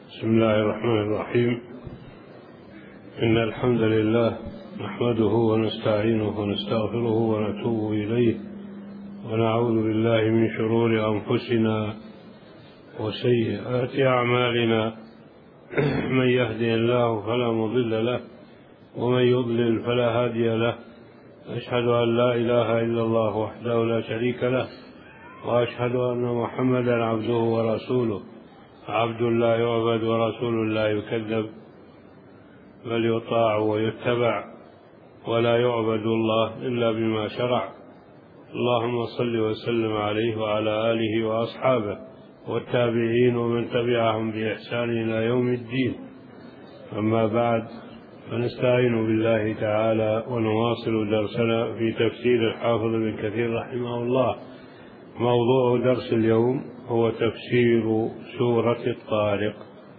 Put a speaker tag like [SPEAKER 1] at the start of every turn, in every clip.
[SPEAKER 1] بسم الله الرحمن الرحيم. إن الحمد لله نحمده ونستعينه ونستغفره ونتوب إليه ونعوذ بالله من شرور أنفسنا وسيئات أعمالنا. من يهدي الله فلا مضل له ومن يضلل فلا هادي له. أشهد أن لا إله إلا الله وحده لا شريك له، وأشهد أن محمدا عبده ورسوله. عبد لا يعبد ورسول لا يكذب، بل يطاع ويتبع، ولا يعبد الله إلا بما شرع. اللهم صل وسلم عليه وعلى آله وأصحابه والتابعين ومن تبعهم بإحسان إلى يوم الدين. أما بعد، فنستعين بالله تعالى ونواصل درسنا في تفسير الحافظ ابن كثير رحمه الله. موضوع درس اليوم هو تفسير سورة الطارق.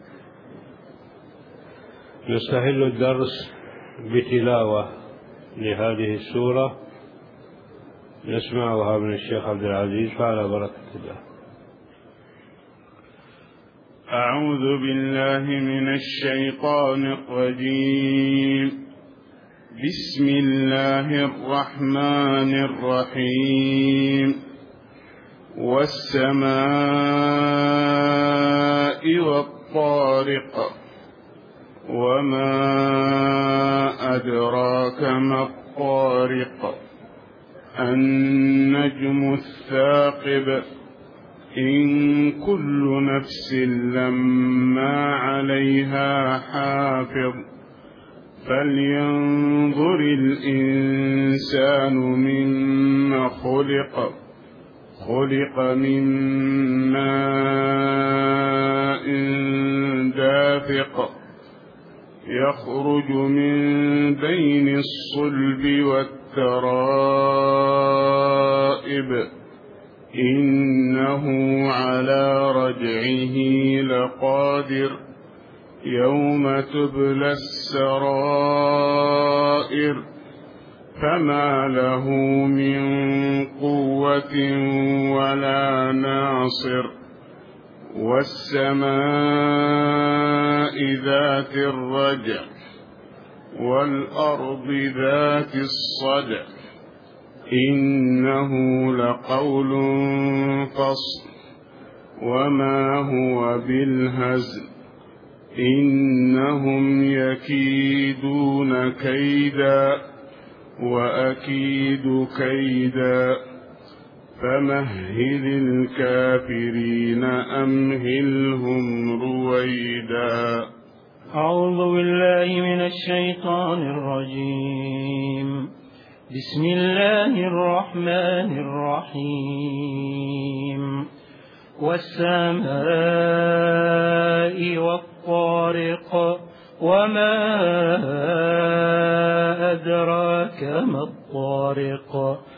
[SPEAKER 1] نستهل الدرس بتلاوة لهذه السورة نسمعها من الشيخ عبد العزيز، فعلى بركة الله.
[SPEAKER 2] أعوذ بالله من الشيطان الرجيم. بسم الله الرحمن الرحيم. والسماء والطارق، وما أدراك ما الطارق. النجم الثاقب. إن كل نفس لما عليها حافظ. فلينظر الإنسان مما خلق. خلق من ماء دافق، يخرج من بين الصلب والترائب. إنه على رجعه لقادر. يوم تبلى السرائر. فما له من قوة ولا ناصر. والسماء ذات الرجع، والأرض ذات الصدع. إنه لقول فصل، وما هو بالهزل. إنهم يكيدون كيدا، وأكيد كيدا. فمهل الكافرين أمهلهم رويدا.
[SPEAKER 3] أعوذ بالله من الشيطان الرجيم. بسم الله الرحمن الرحيم. والسماء والطارق، وما أدراك ما الطارق.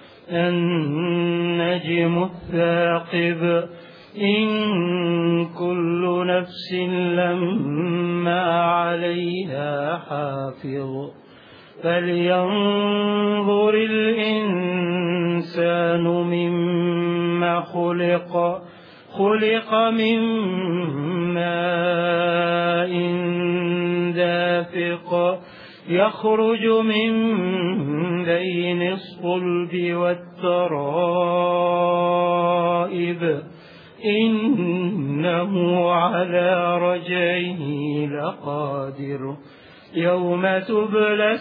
[SPEAKER 3] النجم الثاقب. إن كل نفس لما عليها حافظ. فلينظر الإنسان مما خلق. خلق من ماء دافق، يخرج من بين الصلب والترائب. إنه على رجعه لقادر. يوم تبلى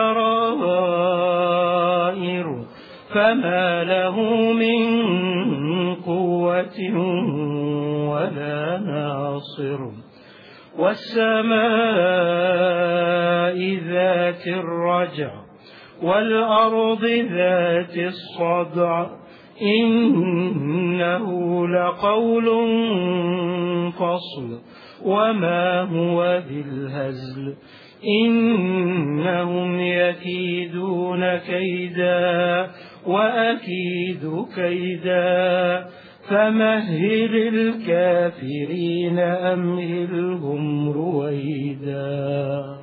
[SPEAKER 3] السرائر. فما له من قوة ولا ناصر. والسماء ذات الرجع، والأرض ذات الصدع. إنه لقول فصل، وما هو بالهزل. إنهم يكيدون كيدا، وأكيد كيدا. فمهل الكافرين أمهلهم رويدا.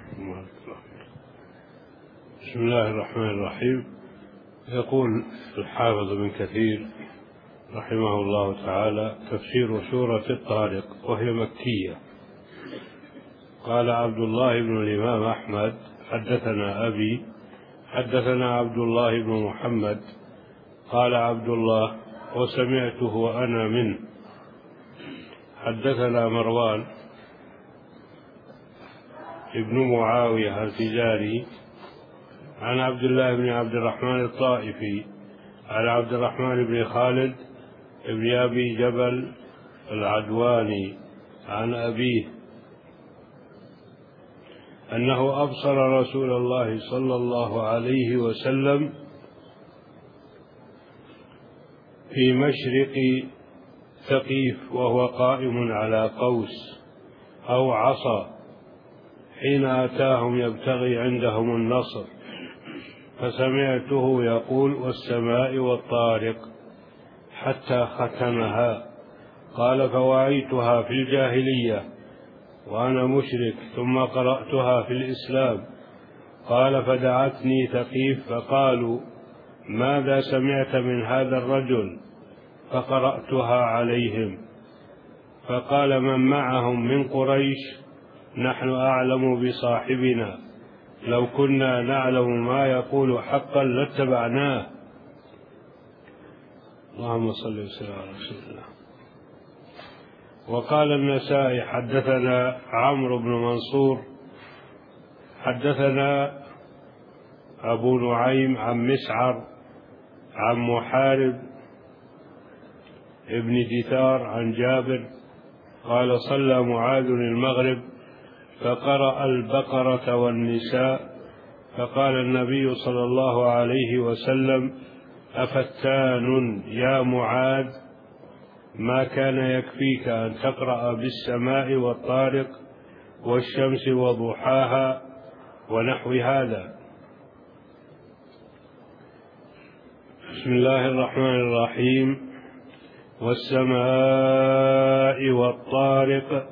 [SPEAKER 1] بسم الله الرحمن الرحيم. يقول الحافظ ابن كثير رحمه الله تعالى: تفسير سورة الطارق، وهي مكية قال عبد الله بن الإمام أحمد حدثنا أبي حدثنا عبد الله بن محمد قال عبد الله وسمعته وأنا منه حدثنا مروان ابن معاوية الفزاري عن عبد الله بن عبد الرحمن الطائفي عن عبد الرحمن بن خالد بن أبي جبل العدواني عن أبيه أنه أبصر رسول الله صلى الله عليه وسلم في مشرق ثقيف وهو قائم على قوس أو عصا حين أتاهم يبتغي عندهم النصر، فسمعته يقول والسماء والطارق حتى ختمها. قال فوعيتها في الجاهلية وأنا مشرك ثم قرأتها في الإسلام. قال فدعتني ثقيف فقالوا ماذا سمعت من هذا الرجل؟ فقرأتها عليهم، فقال من معهم من قريش نحن أعلم بصاحبنا، لو كنا نعلم ما يقول حقا لاتبعناه. اللهم صل وسلم على رسول الله. وقال النسائي حدثنا عمرو بن منصور حدثنا أبو نعيم عن مسعر عن محارب ابن دثار عن جابر قال صلى معاذ المغرب فقرأ البقرة والنساء، فقال النبي صلى الله عليه وسلم أفتان يا معاذ، ما كان يكفيك أن تقرأ بالسماء والطارق والشمس وضحاها ونحو هذا. بسم الله الرحمن الرحيم. والسماء والطارق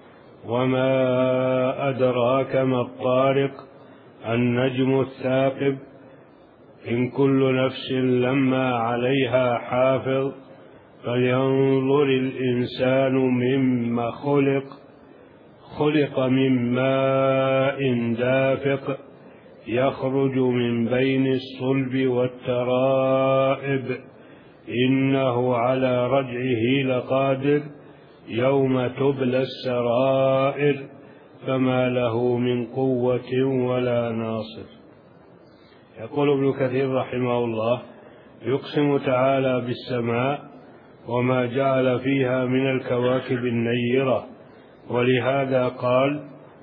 [SPEAKER 1] وما أدراك ما الطارق النجم الثاقب إن كل نفس لما عليها حافظ فلينظر الإنسان مما خلق، خلق من ماء دافق يخرج من بين الصلب والترائب إنه على رجعه لقادر يوم تبلى السرائر فما له من قوة ولا ناصر. يقول ابن كثير رحمه الله يقسم تعالى بالسماء وما جعل فيها من الكواكب النيرة، ولهذا قال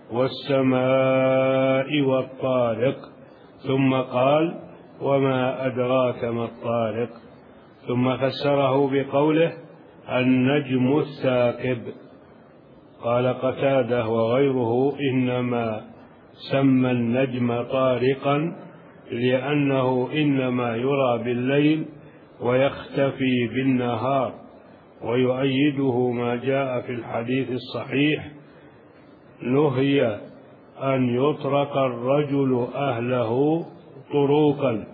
[SPEAKER 1] والسماء والطارق، ثم قال وما أدراك ما الطارق، ثم فسره بقوله النجم الثاقب. قال قتادة وغيره إنما سمى النجم طارقا لأنه إنما يرى بالليل ويختفي بالنهار، ويؤيده ما جاء في الحديث الصحيح نهي أن يطرق الرجل أهله طروقا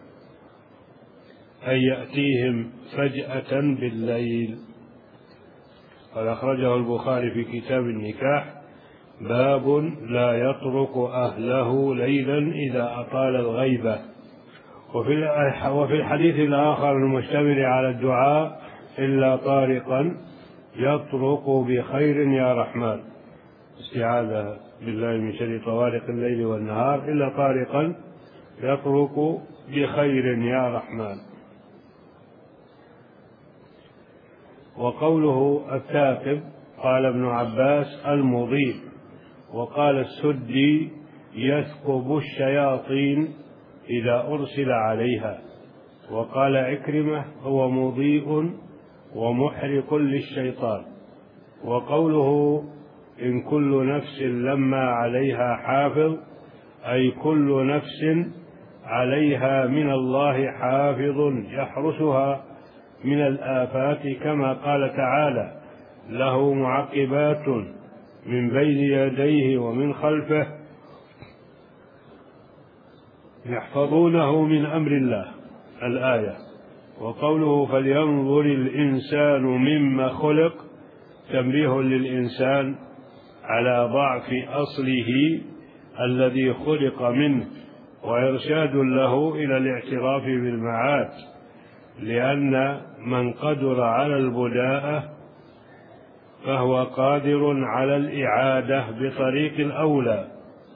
[SPEAKER 1] أن يأتيهم فجأة بالليل. قد أخرجه البخاري في كتاب النكاح باب لا يطرق أهله ليلا إذا أطال الغيبة. وفي الحديث الآخر المشتمل على الدعاء إلا طارقا يطرق بخير يا رحمن، استعاذة بالله من شر طوارق الليل والنهار، إلا طارقا يطرق بخير يا رحمن. وقوله الثاقب قال ابن عباس المضيء، وقال السدي يثقب الشياطين إذا أرسل عليها، وقال عكرمة هو مضيء ومحرق للشيطان. وقوله إن كل نفس لما عليها حافظ أي كل نفس عليها من الله حافظ يحرسها من الآفات، كما قال تعالى له معقبات من بين يديه ومن خلفه يحفظونه من أمر الله الآية. وقوله فلينظر الإنسان مما خلق تنبيه للإنسان على ضعف أصله الذي خلق منه، وإرشاد له إلى الاعتراف بالمعاد، لأن من قدر على البداءة فهو قادر على الإعادة بطريق الأولى،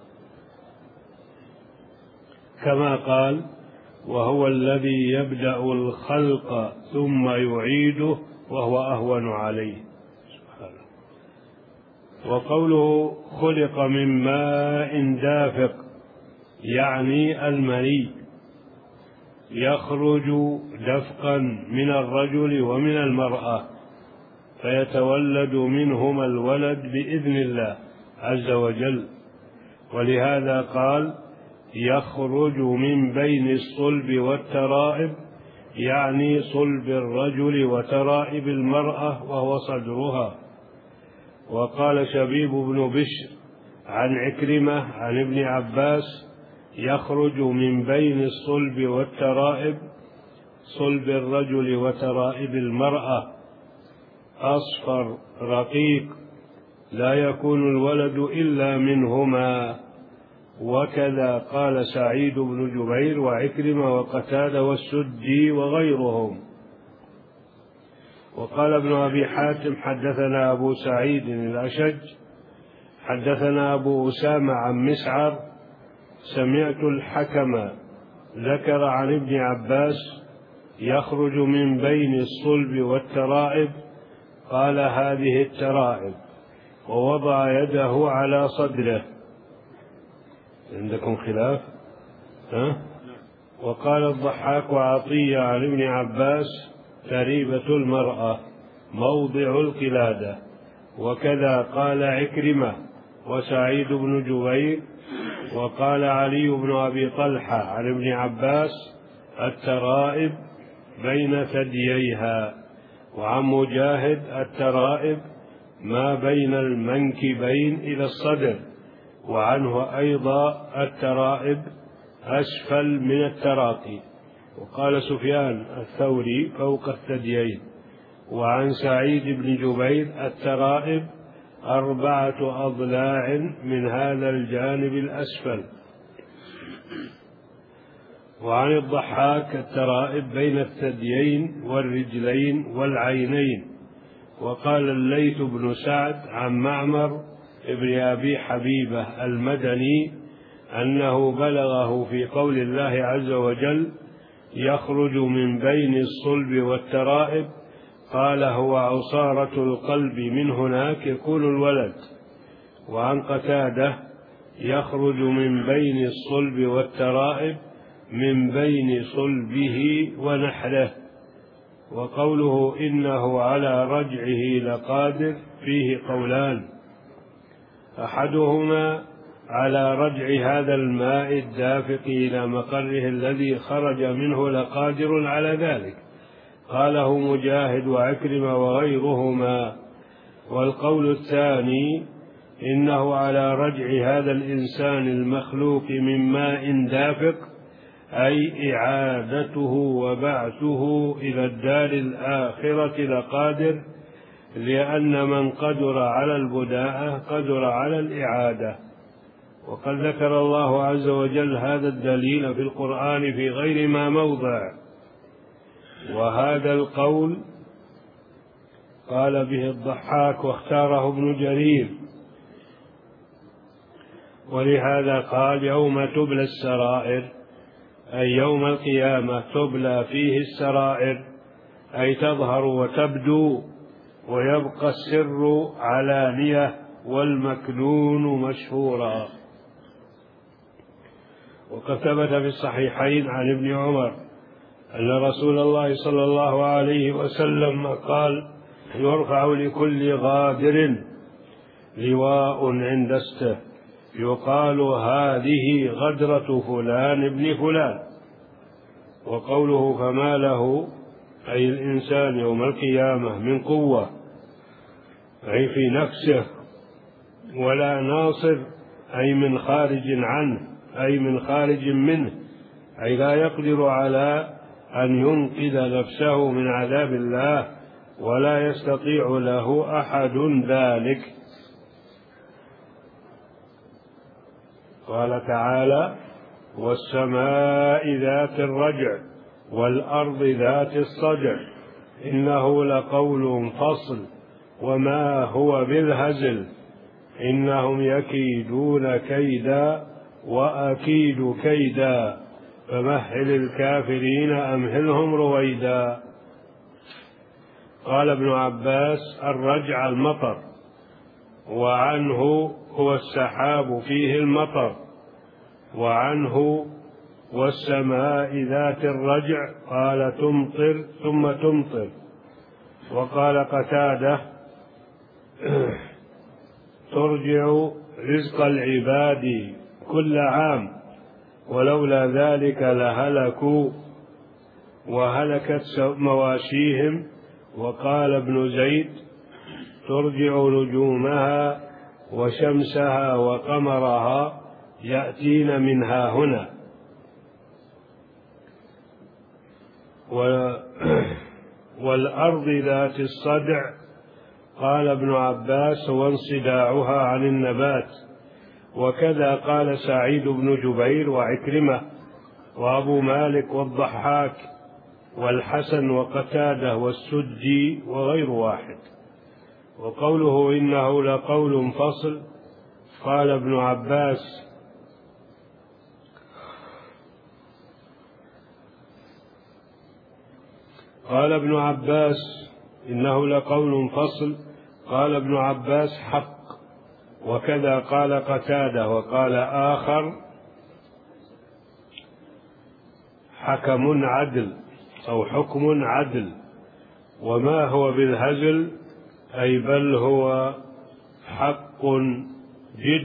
[SPEAKER 1] كما قال: وهو الذي يبدأ الخلق ثم يعيده وهو أهون عليه. سبحانه. وقوله خلق من ماء دافق يعني المني، يخرج دفقا من الرجل ومن المرأة، فيتولد منهما الولد بإذن الله عز وجل. ولهذا قال: يخرج من بين الصلب والترائب، يعني صلب الرجل وترائب المرأة وهو صدرها. وقال شبيب بن بشر عن عكرمة عن ابن عباس: يخرج من بين الصلب والترائب، صلب الرجل وترائب المرأة، أصفر رقيق، لا يكون الولد إلا منهما. وكذا قال سعيد بن جبير وعكرمة وقتادة والسدي وغيرهم. وقال ابن أبي حاتم: حدثنا أبو سعيد الأشج حدثنا أبو أسامة عن مسعر: سمعت الحكم ذكر عن ابن عباس: يخرج من بين الصلب والترائب، قال: هذه الترائب، ووضع يده على صدره. عندكم خلاف؟ وقال الضحاك وعطية عن ابن عباس: تريبة المرأة موضع القلادة. وكذا قال عكرمة وسعيد بن جبير. وقال علي بن أبي طلحة عن ابن عباس: الترائب بين ثدييها. وعن مجاهد: الترائب ما بين المنكبين إلى الصدر. وعنه أيضا: الترائب أسفل من التراقي. وقال سفيان الثوري: فوق الثديين. وعن سعيد بن جبير: الترائب 4 أضلاع من هذا الجانب الأسفل. وعن الضحاك: الترائب بين الثديين والرجلين والعينين. وقال الليث بن سعد عن معمر ابن أبي حبيبة المدني أنه بلغه في قول الله عز وجل: يخرج من بين الصلب والترائب، قال: هو عصارة القلب، من هناك يكون الولد. وعن قتادة: يخرج من بين الصلب والترائب، من بين صلبه ونحره. وقوله إنه على رجعه لقادر فيه قولان: أحدهما على رجع هذا الماء الدافق إلى مقره الذي خرج منه لقادر على ذلك، قاله مجاهد وعكرمة وغيرهما. والقول الثاني: إنه على رجع هذا الإنسان المخلوق من ماء دافق، أي إعادته وبعثه إلى الدار الآخرة لقادر، لأن من قدر على البداءة قدر على الإعادة. وقد ذكر الله عز وجل هذا الدليل في القرآن في غير ما موضع. وهذا القول قال به الضحاك واختاره ابن جرير، ولهذا قال: يوم تبلى السرائر، أي يوم القيامة تبلى فيه السرائر، أي تظهر وتبدو، ويبقى السر علانية والمكنون مشهورا. وقد ثبت في الصحيحين عن ابن عمر أن رسول الله صلى الله عليه وسلم قال: يرفع لكل غادر لواء عند استه، يقال: هذه غدرة فلان ابن فلان. وقوله فما له، أي الإنسان يوم القيامة من قوة، أي في نفسه، ولا ناصر، أي من خارج عنه، أي من خارج منه، أي لا يقدر على أن ينقذ نفسه من عذاب الله، ولا يستطيع له أحد ذلك. قال تعالى: والسماء ذات الرجع والأرض ذات الصدع إنه لقول فصل وما هو بالهزل إنهم يكيدون كيدا وأكيد كيدا فمهل الكافرين أمهلهم رويدا. قال ابن عباس: الرجع المطر، وعنه هو السحاب فيه المطر، وعنه والسماء ذات الرجع قال تمطر ثم تمطر. وقال قتادة: ترجع رزق العباد كل عام ولولا ذلك لهلكوا وهلكت مواشيهم. وقال ابن زيد: ترجع نجومها وشمسها وقمرها يأتين منها هنا. والأرض ذات الصدع قال ابن عباس: وانصداعها عن النبات. وكذا قال سعيد بن جبير وعكرمة وأبو مالك والضحاك والحسن وقتادة والسدي وغير واحد. وقوله إنه لقول فصل قال ابن عباس إنه لقول فصل قال ابن عباس حق. وكذا قال قتادة. وقال آخر: حكم عدل أو حكم عدل. وما هو بالهزل أي بل هو حق جد.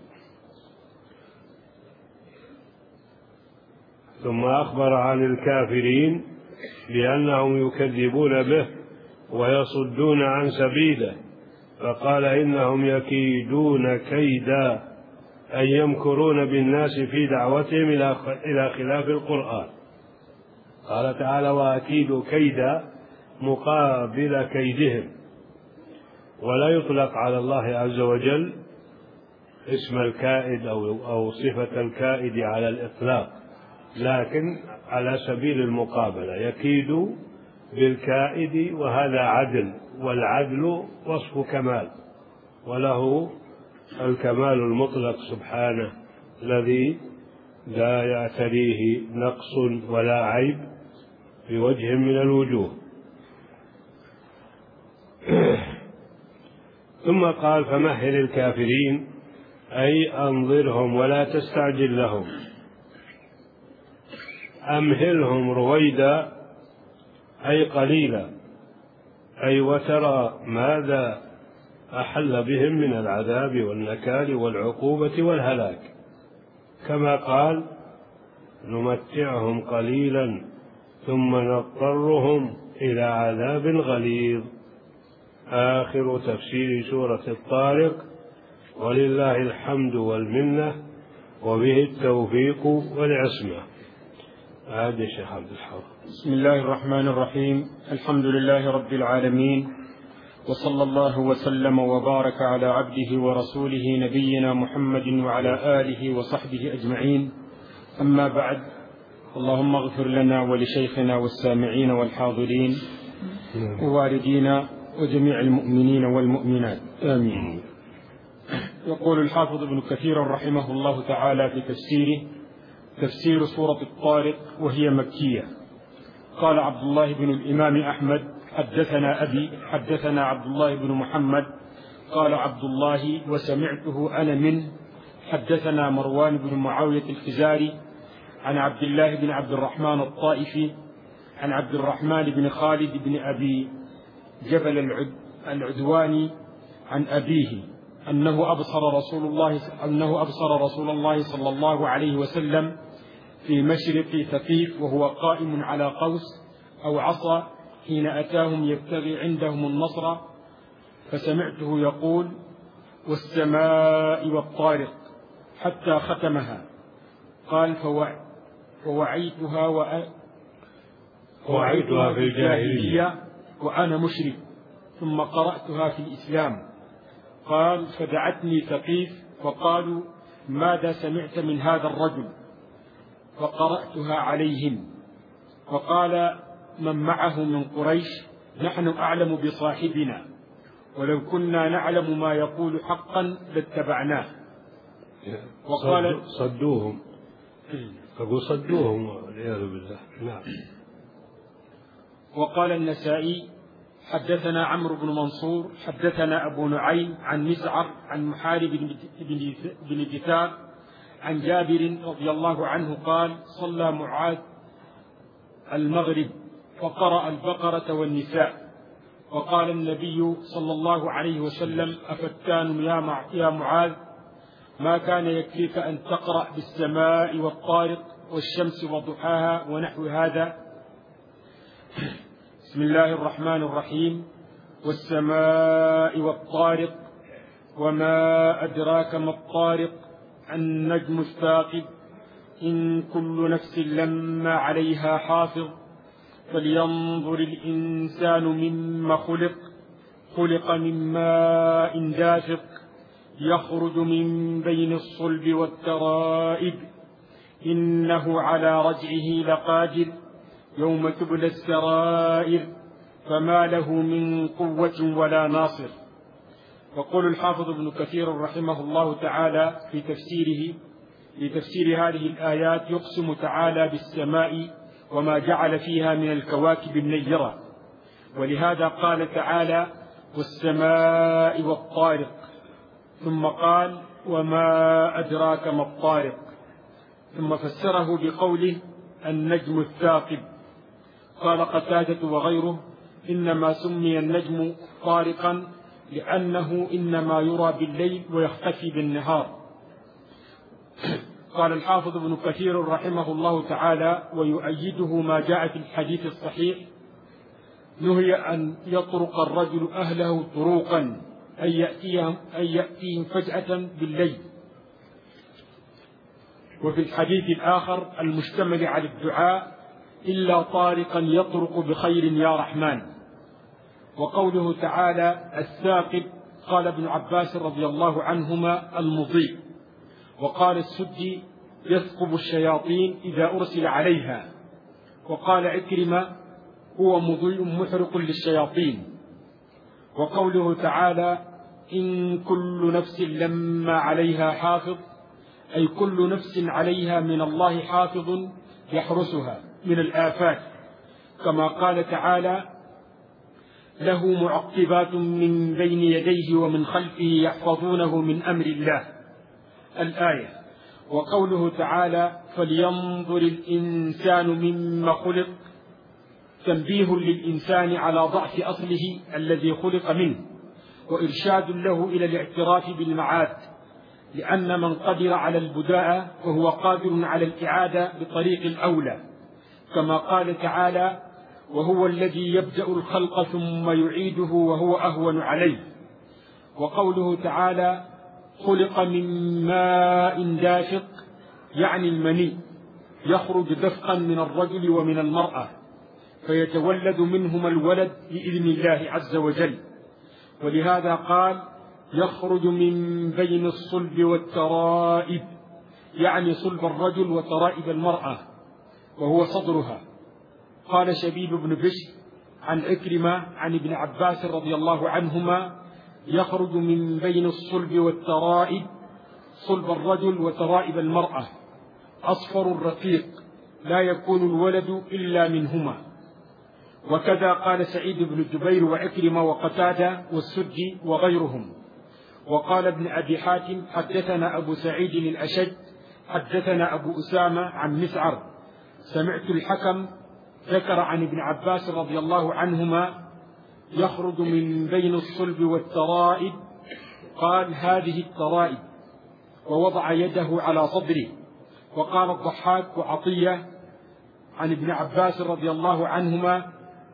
[SPEAKER 1] ثم أخبر عن الكافرين بأنهم يكذبون به ويصدون عن سبيله، فقال: إنهم يكيدون كيدا أي يمكرون بالناس في دعوتهم إلى خلاف القرآن. قال تعالى: وأكيد كيدا مقابل كيدهم. ولا يطلق على الله عز وجل اسم الكائد أو صفة الكائد على الإطلاق، لكن على سبيل المقابلة يكيد بالكائد، وهذا عدل، والعدل وصف كمال، وله الكمال المطلق سبحانه الذي لا يعتريه نقص ولا عيب بوجه من الوجوه. ثم قال: فمهل الكافرين أي أنظرهم ولا تستعجل لهم، أمهلهم رويدا أي قليلا، أي وترى ماذا أحل بهم من العذاب والنكال والعقوبة والهلاك، كما قال: نمتعهم قليلا ثم نضطرهم إلى عذاب غليظ. آخر تفسير سورة الطارق، ولله الحمد والمنة، وبه التوفيق والعصمة. هذا الشيخ عبد الحق.
[SPEAKER 4] بسم الله الرحمن الرحيم. الحمد لله رب العالمين، وصلى الله وسلم وبارك على عبده ورسوله نبينا محمد وعلى آله وصحبه أجمعين. أما بعد، اللهم اغفر لنا ولشيخنا والسامعين والحاضرين ووالدينا وجميع المؤمنين والمؤمنات، آمين. يقول الحافظ ابن كثير رحمه الله تعالى في تفسيره: تفسير سورة الطارق وهي مكية. قال عبد الله بن الإمام أحمد: حدثنا أبي حدثنا عبد الله بن محمد. قال عبد الله وسمعته أنا منه: حدثنا مروان بن معاوية الفزاري عن عبد الله بن عبد الرحمن الطائفي عن عبد الرحمن بن خالد بن أبي جبل العدواني عن أبيه أنه أبصر رسول الله صلى الله عليه وسلم في مشرق ثقيف وهو قائم على قوس أو عصا حين أتاهم يبتغي عندهم النصر، فسمعته يقول: والسماء والطارق، حتى ختمها. قال: فوعيتها في الجاهلية وأنا مشرك، ثم قرأتها في الإسلام. قال: فدعتني ثقيف فقالوا: ماذا سمعت من هذا الرجل؟ فقرأتها عليهم. فقال من معه من قريش: نحن أعلم بصاحبنا، ولو كنا نعلم ما يقول حقا لاتبعناه.
[SPEAKER 1] وقال صدوهم، أقول صدوهم والعياذ بالله. نعم.
[SPEAKER 4] وقال النسائي: حدثنا عمرو بن منصور حدثنا أبو نعيم عن مسعر عن محارب بن دثار عن جابر رضي الله عنه قال: صلى معاذ المغرب فقرأ البقرة والنساء، وقال النبي صلى الله عليه وسلم: أفتان يا معاذ، ما كان يكفيك أن تقرأ بالسماء والطارق والشمس وضحاها ونحو هذا؟ بسم الله الرحمن الرحيم. والسماء والطارق وما أدراك ما الطارق النجم الثاقب إن كل نفس لما عليها حافظ فلينظر الإنسان مما خلق من ماء دافق يخرج من بين الصلب والترائب إنه على رجعه لقادر يوم تبلى السرائر فما له من قوة ولا ناصر. يقول الحافظ ابن كثير رحمه الله تعالى في تفسير هذه الآيات: يقسم تعالى بالسماء وما جعل فيها من الكواكب النيرة، ولهذا قال تعالى: والسماء والطارق، ثم قال: وما أدراك ما الطارق، ثم فسره بقوله: النجم الثاقب. قال قتادة وغيره: إنما سمي النجم طارقا لأنه إنما يرى بالليل ويختفي بالنهار. قال الحافظ ابن كثير رحمه الله تعالى: ويؤيده ما جاء في الحديث الصحيح: نهي أن يطرق الرجل أهله طروقا، أن يأتيهم فجأة بالليل. وفي الحديث الآخر المشتمل على الدعاء: إلا طارقا يطرق بخير يا رحمن. وقوله تعالى الثاقب، قال ابن عباس رضي الله عنهما: المضيء. وقال السدي: يثقب الشياطين إذا أرسل عليها. وقال عكرمة: هو مضيء محرق للشياطين. وقوله تعالى: إن كل نفس لما عليها حافظ، أي كل نفس عليها من الله حافظ يحرسها من الآفات، كما قال تعالى: له معقبات من بين يديه ومن خلفه يحفظونه من أمر الله، الآية. وقوله تعالى: فلينظر الإنسان مما خلق، تنبيه للإنسان على ضعف أصله الذي خلق منه، وإرشاد له إلى الاعتراف بالمعاد، لأن من قدر على البداءة فهو قادر على الإعادة بطريق الأولى، كما قال تعالى: وهو الذي يبدأ الخلق ثم يعيده وهو أهون عليه. وقوله تعالى: خلق من ماء دافق، يعني المني، يخرج دفقا من الرجل ومن المرأة، فيتولد منهما الولد بإذن الله عز وجل. ولهذا قال: يخرج من بين الصلب والترائب، يعني صلب الرجل وترائب المرأة، وهو صدرها. قال شبيب بن بشر عن عكرمة عن ابن عباس رضي الله عنهما: يخرج من بين الصلب والترائب، صلب الرجل وترائب المرأة، أصفر رقيق، لا يكون الولد إلا منهما. وكذا قال سعيد بن جبير وعكرمة وقتادة والسدي وغيرهم. وقال ابن أبي حاتم: حدثنا أبو سعيد الأشج حدثنا أبو أسامة عن مسعر سمعت الحكم ذكر عن ابن عباس رضي الله عنهما: يخرج من بين الصلب والترائب، قال: هذه الترائب، ووضع يده على صدره. وقال الضحاك وعطية عن ابن عباس رضي الله عنهما: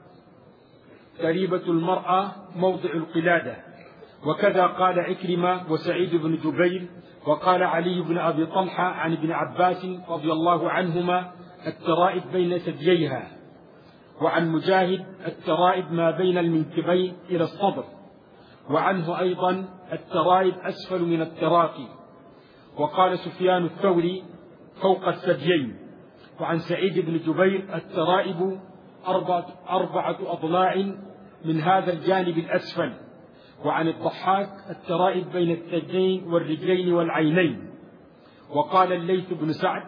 [SPEAKER 4] تريبة المرأة موضع القلادة. وكذا قال عكرمة وسعيد بن جبير. وقال علي بن أبي طلحة عن ابن عباس رضي الله عنهما: الترائب بين ثدييها. وعن مجاهد: الترائب ما بين المنكبين إلى الصدر. وعنه أيضا: الترائب أسفل من التراقي. وقال سفيان الثوري فوق الثديين. وعن سعيد بن جبير الترائب 4 أضلاع من هذا الجانب الأسفل. وعن الضحاك الترائب بين الثديين والرجلين والعينين. وقال الليث بن سعد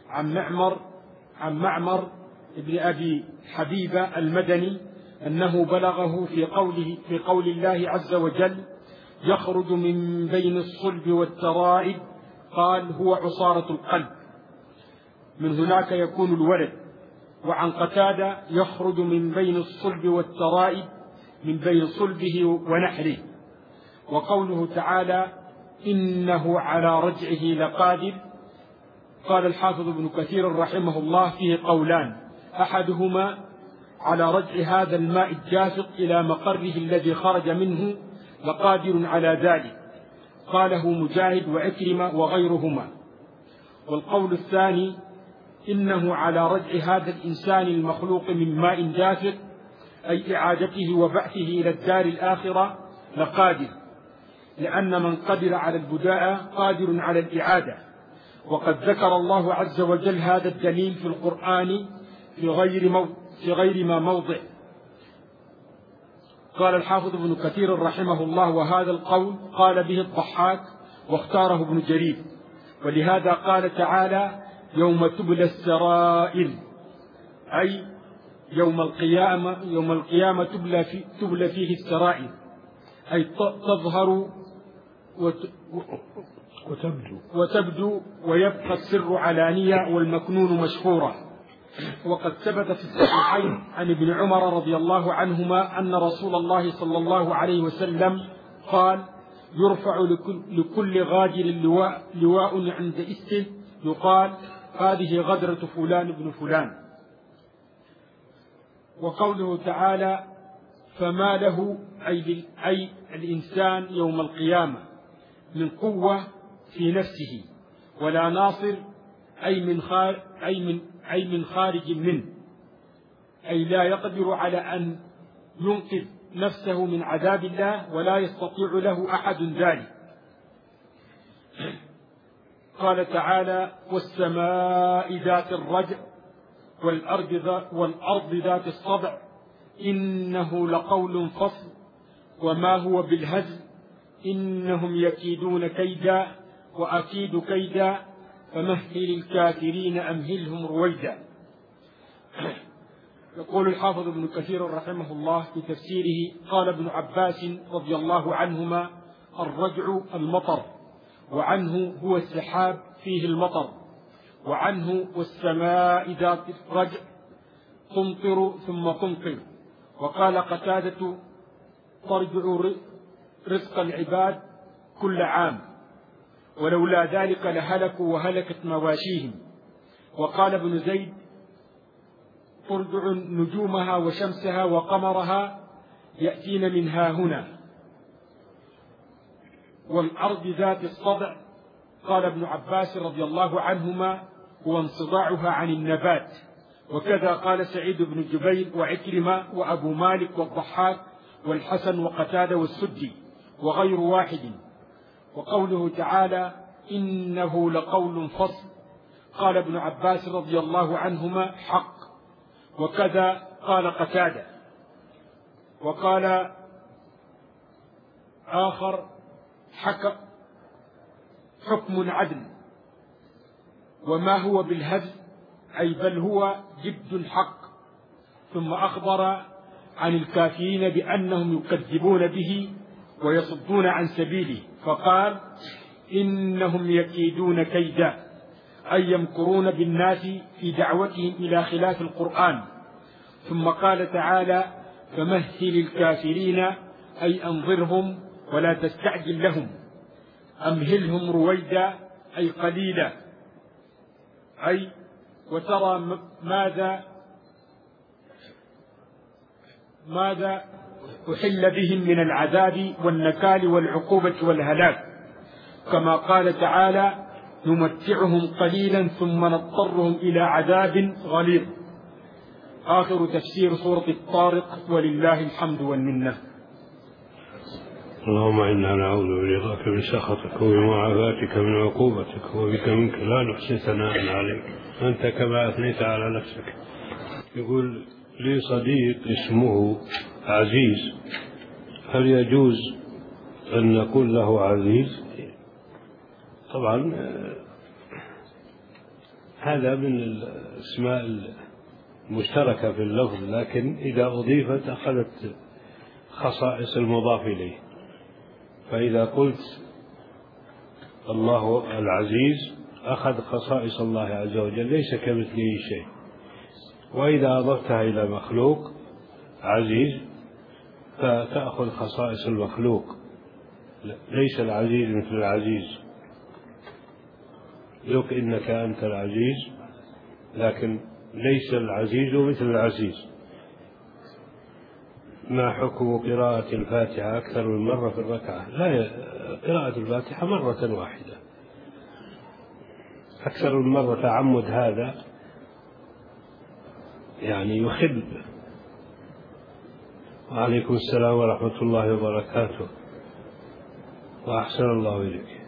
[SPEAKER 4] عن معمر ابن أبي حبيبة المدني أنه بلغه في قول الله عز وجل يخرج من بين الصلب والترائب، قال هو عصارة القلب، من هناك يكون الولد. وعن قتادة يخرج من بين الصلب والترائب من بين صلبه ونحره. وقوله تعالى إنه على رجعه لقادر، قال الحافظ ابن كثير رحمه الله فيه قولان، أحدهما على رجع هذا الماء الجافق إلى مقره الذي خرج منه لقادر على ذلك، قاله مجاهد وعكرمة وغيرهما. والقول الثاني إنه على رجع هذا الإنسان المخلوق من ماء جافق أي إعادته وبعثه إلى الدار الآخرة لقادر، لأن من قدر على البداءة قادر على الإعادة. وقد ذكر الله عز وجل هذا الدليل في القرآن في غير ما موضع. قال الحافظ ابن كثير رحمه الله وهذا القول قال به الضحاك واختاره ابن جرير، ولهذا قال تعالى يوم تبلى السرائر، أي يوم القيامة تبلى فيه السرائر، أي تظهر وتبدو ويبقى السر علانية والمكنون مشهورا. وقد ثبت في الصحيحين عن ابن عمر رضي الله عنهما أن رسول الله صلى الله عليه وسلم قال يرفع لكل غادر لواء عند استه يقال هذه غدرة فلان ابن فلان. وقوله تعالى فما له أي الإنسان يوم القيامة من قوة في نفسه ولا ناصر أي من خارج منه، أي لا يقدر على أن ينقذ نفسه من عذاب الله ولا يستطيع له أحد ذلك. قال تعالى والسماء ذات الرجع والأرض ذات الصدع إنه لقول فصل وما هو بالهزل إنهم يكيدون كيدا وأكيد كيدا فمهل الكافرين أمهلهم رويدا. يقول الحافظ ابن كثير رحمه الله في تفسيره قال ابن عباس رضي الله عنهما الرجع المطر، وعنه هو السحاب فيه المطر، وعنه والسماء ذات الرجع تمطر ثم تمطر. وقال قتادة ترجع رزق العباد كل عام ولولا ذلك لهلكوا وهلكت مواشيهم. وقال ابن زيد ترجع نجومها وشمسها وقمرها يأتين منها هنا. والأرض ذات الصدع قال ابن عباس رضي الله عنهما هو انصداعها عن النبات. وكذا قال سعيد بن جبير وعكرمة وأبو مالك والضحاك والحسن وقتادة والسدي وغير واحد. وقوله تعالى إنه لقول فصل قال ابن عباس رضي الله عنهما حق، وكذا قال قتادة. وقال آخر حكم عدل وما هو بالهزل أي بل هو جد حق. ثم أخبر عن الكافرين بأنهم يكذبون به ويصدون عن سبيله فقال إنهم يكيدون كيدا أي يمكرون بالناس في دعوتهم إلى خلاف القرآن. ثم قال تعالى فمهل الكافرين أي أنظرهم ولا تستعجل لهم، أمهلهم رويدا أي قليلا، أي وترى ماذا أحل بهم من العذاب والنكال والعقوبة والهلاك، كما قال تعالى نمتعهم قليلا ثم نضطرهم إلى عذاب غليظ. آخر تفسير سورة الطارق ولله الحمد والمنة.
[SPEAKER 1] اللهم إنا نعوذ برضاك من سخطك وبمعافاتك من عقوبتك وبك منك لا نحصي ثناء عليك أنت كما أثنيت على نفسك. يقول لي صديق اسمه عزيز، هل يجوز أن نقول له عزيز؟ طبعا هذا من الأسماء المشتركة في اللفظ، لكن إذا أضيفت أخذت خصائص المضاف إليه. فإذا قلت الله العزيز أخذ خصائص الله عز وجل، ليس كمثله شيء. وإذا أضفتها إلى مخلوق عزيز فتأخذ خصائص المخلوق، ليس العزيز مثل العزيز. لك إنك أنت العزيز، لكن ليس العزيز مثل العزيز. ما حكم قراءة الفاتحة أكثر من مرة في الركعة؟ لا، قراءة الفاتحة مرة واحدة. أكثر من مرة تعمد هذا يعني يخل. وعليكم السلام ورحمة الله وبركاته، وأحسن الله إليك.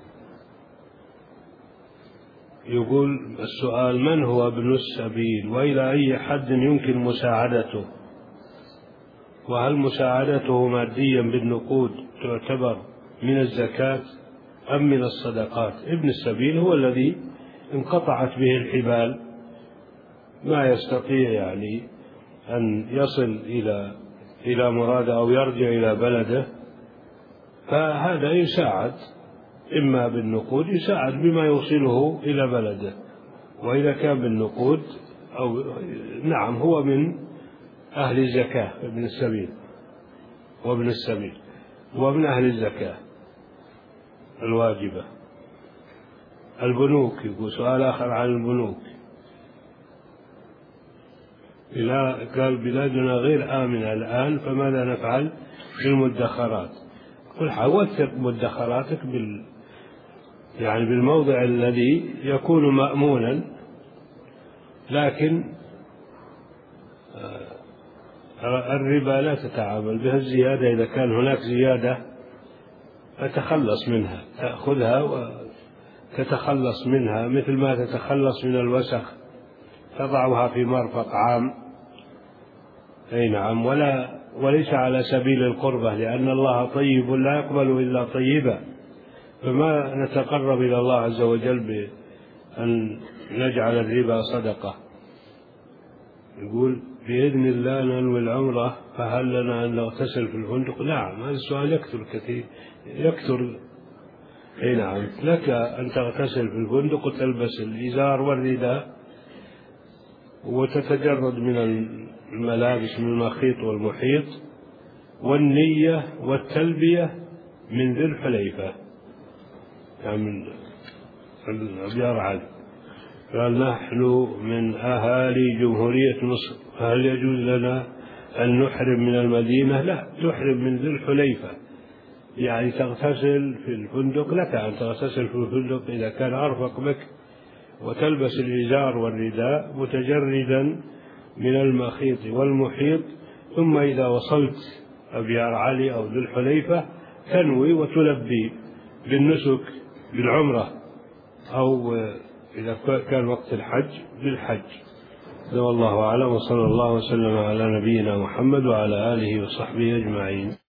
[SPEAKER 1] يقول السؤال: من هو ابن السبيل، وإلى أي حد يمكن مساعدته؟ وهل مساعدته ماديا بالنقود تعتبر من الزكاة أم من الصدقات؟ ابن السبيل هو الذي انقطعت به الحبال، ما يستطيع يعني أن يصل إلى مراده أو يرجع إلى بلده، فهذا يساعد إما بالنقود، يساعد بما يوصله إلى بلده. وإذا كان بالنقود أو نعم هو من أهل الزكاة ابن السبيل، وابن السبيل وابن أهل الزكاة الواجبة. البنوك، يقول سؤال آخر عن البنوك. قال بلادنا غير آمنة الآن، فماذا نفعل في المدخرات؟ قل وثق مدخراتك يعني بالموضع الذي يكون مأمونا، لكن الربا لا تتعامل بها. الزيادة إذا كان هناك زيادة فتخلص منها، تأخذها وتتخلص منها، مثل ما تتخلص من الوسخ تضعها في مرفق عام. أي نعم، وليس على سبيل القربة، لأن الله طيب لا يقبل إلا طيبا، فما نتقرب إلى الله عز وجل بأن نجعل الربا صدقة. يقول بإذن الله ننوي العمرة، فهل لنا أن نغتسل في الفندق؟ نعم، هذا السؤال يكثر كثير، يكثر. أي نعم، لك أن تغتسل في الفندق وتلبس الإزار والرداء وتتجرد من الملابس من المخيط والمحيط، والنية والتلبية من ذي الحليفة، يعني من أبيار علي. قال نحن من أهالي جمهورية مصر، فهل يجوز لنا أن نحرم من المدينة؟ لا، تحرم من ذي الحليفة، يعني تغتسل في الفندق. لك أن تغتسل في الفندق إذا كان أرفق بك، وتلبس الإزار والرداء متجردا من المخيط والمحيط. ثم إذا وصلت أبيار علي أو ذي الحليفة تنوي وتلبي بالنسك بالعمرة، أو إذا كان وقت الحج بالحج. والله أعلم، وصلى الله وسلم على نبينا محمد وعلى آله وصحبه أجمعين.